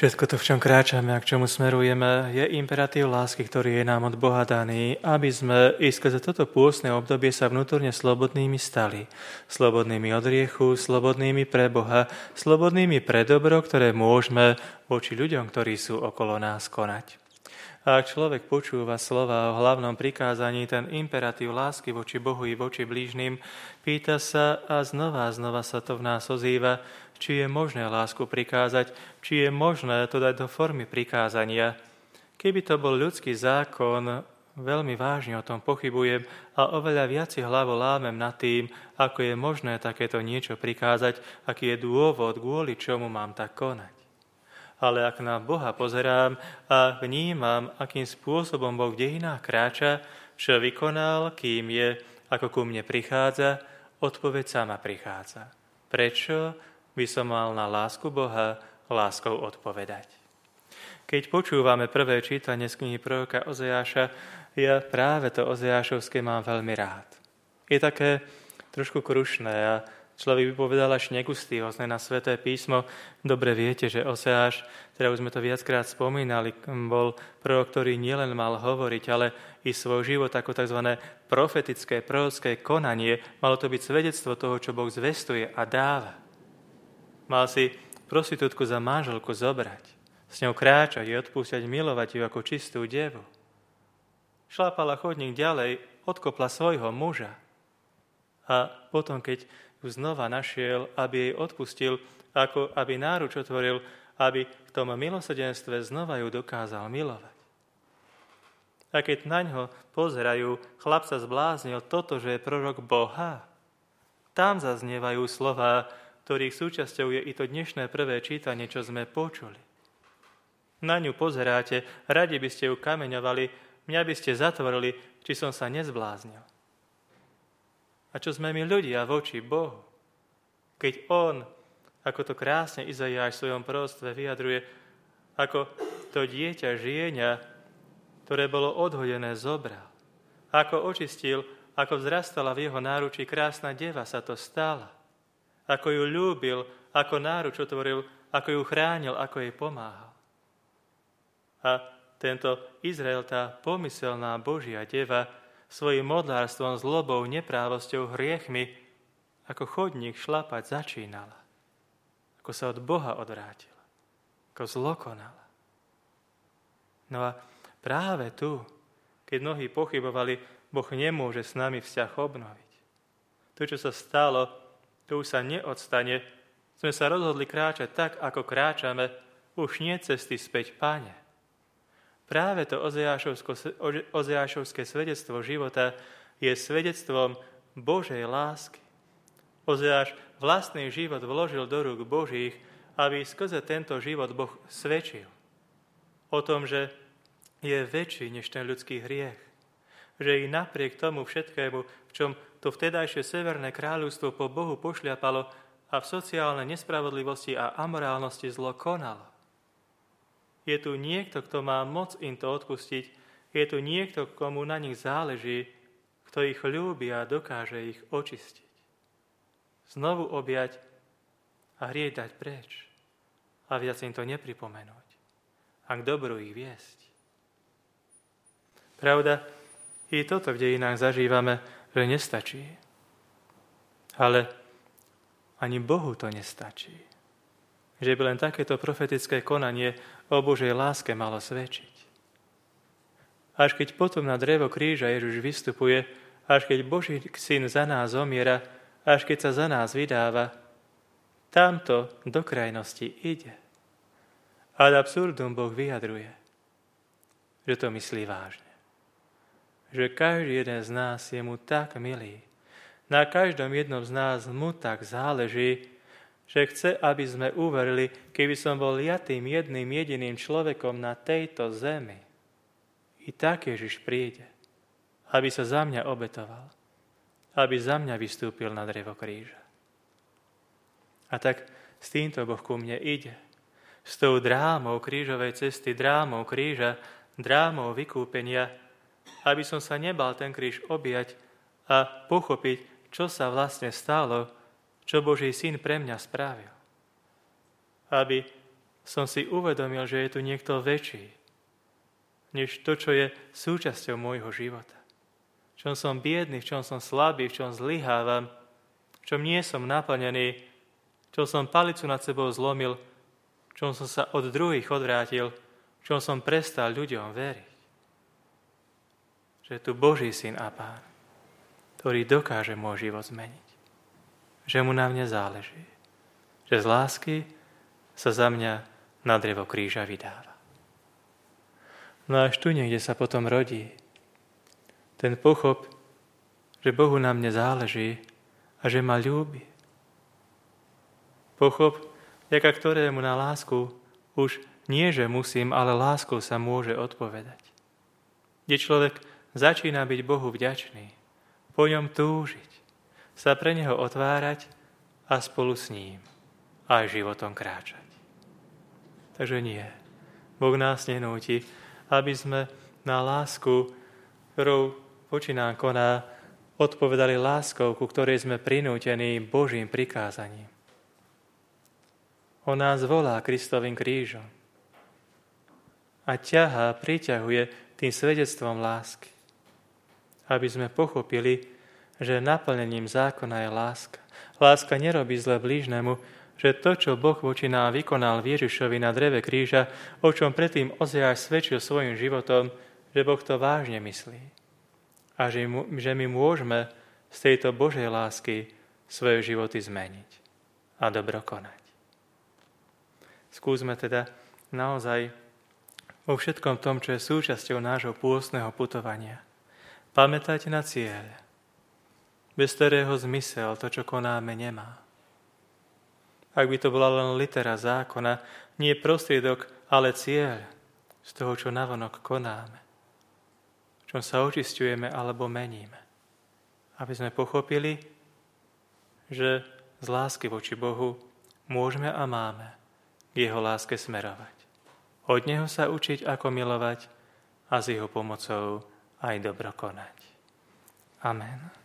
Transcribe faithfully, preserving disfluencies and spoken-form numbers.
Všetko to, v čom kráčame a k čomu smerujeme, je imperatív lásky, ktorý je nám od Boha daný, aby sme i skrze toto pôstne obdobie sa vnútorne slobodnými stali. Slobodnými od hriechu, slobodnými pre Boha, slobodnými pre dobro, ktoré môžeme voči ľuďom, ktorí sú okolo nás, konať. A ak človek počúva slova o hlavnom prikázaní, ten imperatív lásky voči Bohu i voči blížnym, pýta sa a znova a znova sa to v nás ozýva, či je možné lásku prikázať, či je možné to dať do formy prikázania. Keby to bol ľudský zákon, veľmi vážne o tom pochybujem a oveľa viac si hlavu lámem nad tým, ako je možné takéto niečo prikázať, aký je dôvod, kvôli čomu mám tak konať. Ale ak na Boha pozerám a vnímam, akým spôsobom Boh v dejinách kráča, čo vykonal, kým je, ako ku mne prichádza, odpoveď sama prichádza. Prečo by som mal na lásku Boha láskou odpovedať? Keď počúvame prvé čítanie z knihy proroka Ozeáša, ja práve to ozeášovské mám veľmi rád. Je také trošku krušné a človek by povedal až negustíozne na Sväté písmo. Dobre viete, že Ozeáš, teda už sme to viackrát spomínali, bol prorok, ktorý nielen mal hovoriť, ale i svoj život ako tzv. Profetické, prorocké konanie. Malo to byť svedectvo toho, čo Boh zvestuje a dáva. Mal si prostitútku za manželku zobrať, s ňou kráčať, jej odpúšťať, milovať ju ako čistú devu. Šlápala chodník ďalej, odkopla svojho muža. A potom, keď ju znova našiel, aby jej odpustil, ako aby náruč otvoril, aby v tom milosrdenstve znova ju dokázal milovať. A keď na ňo pozerajú, chlap sa zbláznil, toto, že je prorok Boha. Tam zaznievajú slová, ktorých súčasťou je i to dnešné prvé čítanie, čo sme počuli. Na ňu pozeráte, radi by ste ju kameňovali, mňa by ste zatvorili, či som sa nezbláznil. A čo sme my ľudia voči Bohu? Keď On, ako to krásne Izaiáš v svojom proroctve vyjadruje, ako to dieťa žienia, ktoré bolo odhodené, zobral. Ako očistil, ako vzrastala v jeho náručí krásna deva, sa to stala. Ako ju ľúbil, ako náruč otvoril, ako ju chránil, ako jej pomáhal. A tento Izrael, tá pomyselná Božia deva, svojim modlárstvom, zlobou, neprávosťou, hriechmi, ako chodník šlapať začínala. Ako sa od Boha odvrátila. Ako zlokonala. No a práve tu, keď mnohí pochybovali, Boh nemôže s nami vzťah obnoviť. To, čo sa stalo, to už sa neodstane. Sme sa rozhodli kráčať tak, ako kráčame, už nie cesty späť, Pane. Práve to ozeášovské svedectvo života je svedectvom Božej lásky. Ozeáš vlastný život vložil do rúk Božích, aby skrze tento život Boh svedčil o tom, že je väčší než ten ľudský hriech. Že i napriek tomu všetkému, v čom to vtedajšie Severné kráľovstvo po Bohu pošľapalo a v sociálnej nespravodlivosti a amorálnosti zlo konalo. Je tu niekto, kto má moc im to odpustiť, je tu niekto, komu na nich záleží, kto ich ľúbi a dokáže ich očistiť. Znovu objať a hriech dať preč a viac im to nepripomenúť a k dobru ich viesť. Pravda, i toto v dejinách zažívame, že nestačí. Ale ani Bohu to nestačí. Že by len takéto profetické konanie o Božej láske malo svedčiť. Až keď potom na drevo kríža Ježiš vystupuje, až keď Boží syn za nás zomiera, až keď sa za nás vydáva, tamto do krajnosti ide. Ad absurdum Boh vyjadruje, že to myslí vážne. Že každý jeden z nás je mu tak milý, na každom jednom z nás mu tak záleží, že chce, aby sme uverili, keby som bol ja tým jedným jediným človekom na tejto zemi. I tak Ježiš príde, aby sa za mňa obetoval, aby za mňa vystúpil na drevo kríža. A tak s týmto Boh ku mne ide. S tou drámou krížovej cesty, drámou kríža, drámou vykúpenia, aby som sa nebal ten kríž objať a pochopiť, čo sa vlastne stalo, čo Boží syn pre mňa spravil. Aby som si uvedomil, že je tu niekto väčší, než to, čo je súčasťou môjho života. V čom som biedný, v čom som slabý, v čom zlyhávam, v čom nie som naplnený, v čom som palicu nad sebou zlomil, v čom som sa od druhých odvrátil, v čom som prestal ľuďom veriť. Že je tu Boží syn a Pán, ktorý dokáže môj život zmeniť. Že mu na mne záleží. Že z lásky sa za mňa na drevo kríža vydáva. No až tu niekde sa potom rodí ten pochop, že Bohu na mne záleží a že ma ľúbi. Pochop, vďaka ktorému na lásku už nie, že musím, ale láskou sa môže odpovedať. Kde človek začína byť Bohu vďačný, po ňom túžiť, sa pre Neho otvárať a spolu s ním aj životom kráčať. Takže nie, Boh nás nenúti, aby sme na lásku, ktorou voči nám koná, odpovedali láskou, ku ktorej sme prinútení Božím prikázaním. On nás volá Kristovým krížom a ťahá, priťahuje tým svedectvom lásky, aby sme pochopili, že naplnením zákona je láska. Láska nerobí zle blížnemu, že to, čo Boh voči nám vykonal Ježišovi na dreve kríža, o čom predtým Ozeáš svedčil svojim životom, že Boh to vážne myslí. A že, mu, že my môžeme z tejto Božej lásky svoje životy zmeniť a dobro konať. Skúsme teda naozaj vo všetkom tom, čo je súčasťou nášho pôstneho putovania, pamätať na cieľ, bez ktorého zmysel to, čo konáme, nemá. Ak by to bola len litera zákona, nie prostriedok, ale cieľ z toho, čo navonok konáme, v čom sa očisťujeme alebo meníme. Aby sme pochopili, že z lásky voči Bohu môžeme a máme k jeho láske smerovať. Od neho sa učiť, ako milovať a s jeho pomocou aj dobro konať. Amen.